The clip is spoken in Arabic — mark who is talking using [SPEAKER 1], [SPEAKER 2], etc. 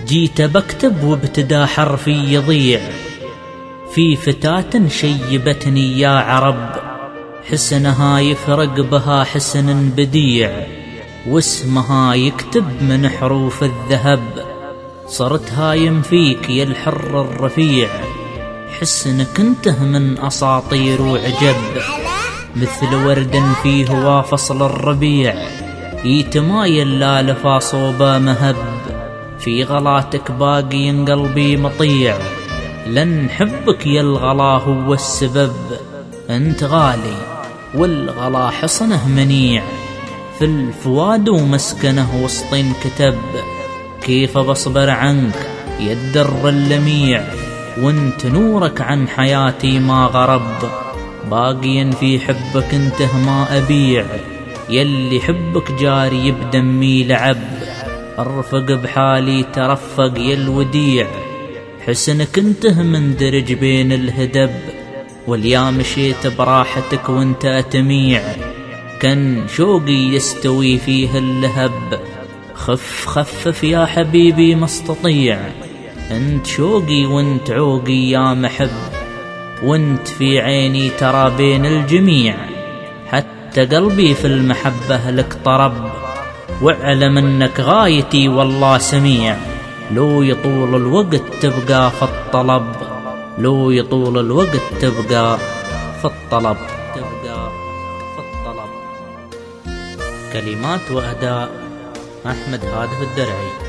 [SPEAKER 1] جيت بكتب وابتدى حرفي يضيع في فتاة شيبتني يا عرب، حسنها يفرق بها حسن بديع، واسمها يكتب من حروف الذهب. صرت هايم فيك يا الحر الرفيع، حسنك انته من أساطير وعجب، مثل ورد فيه هو فصل الربيع، يتمايل لا لفا صوبه مهب. في غلاتك باقي قلبي مطيع، لن حبك يا الغلا هو السبب. انت غالي والغلا حصنه منيع، في الفؤاد ومسكنه وسط كتب. كيف بصبر عنك يا الدر اللميع، وانت نورك عن حياتي ما غرب. باقيا في حبك انته ما أبيع، يلي حبك جاري بدمي لعب. ارفق بحالي ترفق يا الوديع، حسنك انته مندرج بين الهدب. واليا مشيت براحتك وانت أتميع، كان شوقي يستوي فيه اللهب. خفف يا حبيبي ما استطيع، انت شوقي وانت عوقي يا محب. وانت في عيني ترى بين الجميع، حتى قلبي في المحبة لك طرب. واعلم انك غايتي والله سميع، لو يطول الوقت تبقى في الطلب. لو يطول الوقت تبقى في الطلب. كلمات وأداء أحمد هادف الدرعي.